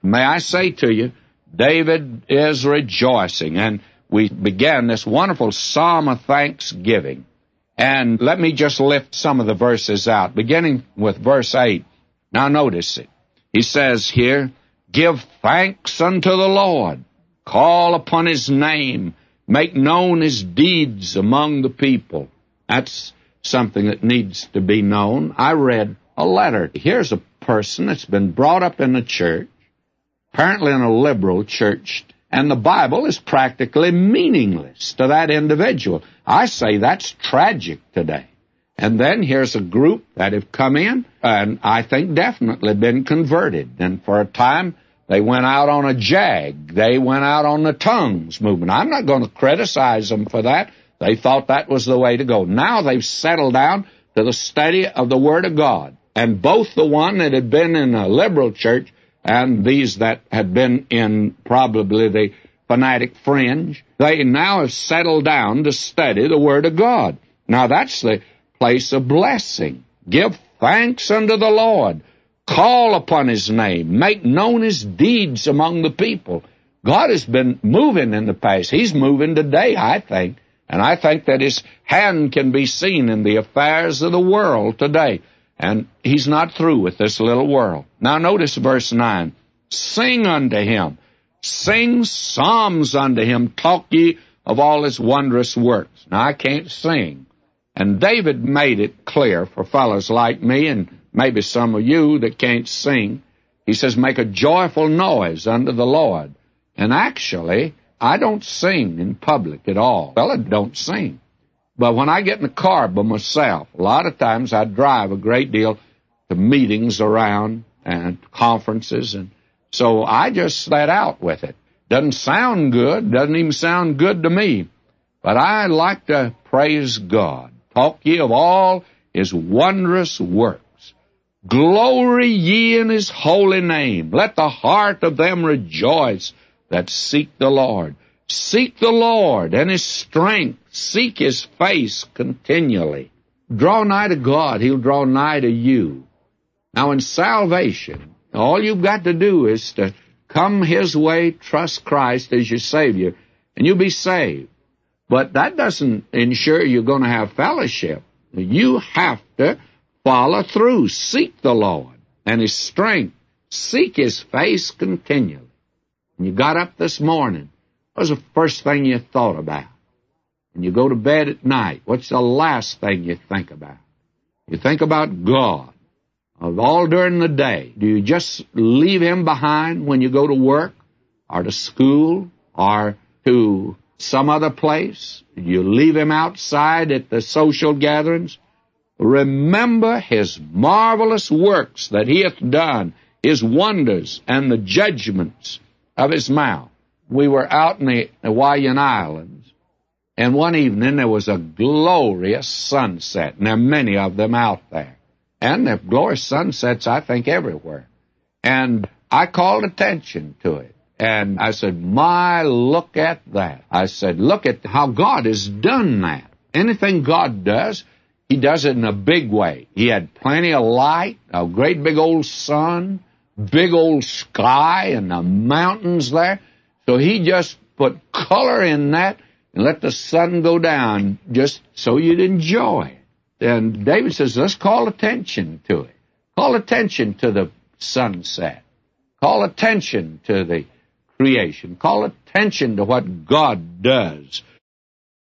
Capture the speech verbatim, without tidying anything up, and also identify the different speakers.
Speaker 1: May I say to you, David is rejoicing, and we began this wonderful psalm of thanksgiving. And let me just lift some of the verses out, beginning with verse eight. Now notice it. He says here, give thanks unto the Lord, call upon his name, make known his deeds among the people. That's something that needs to be known. I read a letter. Here's a person that's been brought up in the church, apparently in a liberal church, and the Bible is practically meaningless to that individual. I say that's tragic today. And then here's a group that have come in, and I think definitely been converted. And for a time, they went out on a jag. They went out on the tongues movement. I'm not going to criticize them for that. They thought that was the way to go. Now they've settled down to the study of the Word of God. And both the one that had been in a liberal church and these that had been in probably the fanatic fringe, they now have settled down to study the Word of God. Now that's the place of blessing. Give thanks unto the Lord. Call upon his name. Make known his deeds among the people. God has been moving in the past. He's moving today, I think. And I think that his hand can be seen in the affairs of the world today. And he's not through with this little world. Now notice verse nine. Sing unto him. Sing psalms unto him. Talk ye of all his wondrous works. Now I can't sing. And David made it clear for fellows like me and maybe some of you that can't sing. He says, make a joyful noise unto the Lord. And actually, I don't sing in public at all. Well, I don't sing. But when I get in the car by myself, a lot of times I drive a great deal to meetings around and conferences, and so I just let out with it. Doesn't sound good, doesn't even sound good to me, but I like to praise God. Talk ye of all his wondrous works. Glory ye in his holy name. Let the heart of them rejoice that seek the Lord. Seek the Lord and his strength. Seek his face continually. Draw nigh to God, he'll draw nigh to you. Now in salvation, all you've got to do is to come his way, trust Christ as your Savior, and you'll be saved. But that doesn't ensure you're going to have fellowship. You have to follow through. Seek the Lord and his strength. Seek his face continually. When you got up this morning, what was the first thing you thought about? When you go to bed at night, what's the last thing you think about? You think about God. Of all during the day, do you just leave him behind when you go to work or to school or to some other place? Do you leave him outside at the social gatherings? Remember his marvelous works that he hath done, his wonders and the judgments of his mouth. We were out in the Hawaiian Islands, and one evening there was a glorious sunset, and there are many of them out there. And there are glorious sunsets, I think, everywhere. And I called attention to it. And I said, my, look at that. I said, look at how God has done that. Anything God does, he does it in a big way. He had plenty of light, a great big old sun, big old sky, and the mountains there. So he just put color in that and let the sun go down just so you'd enjoy it. And David says, let's call attention to it. Call attention to the sunset. Call attention to the creation. Call attention to what God does.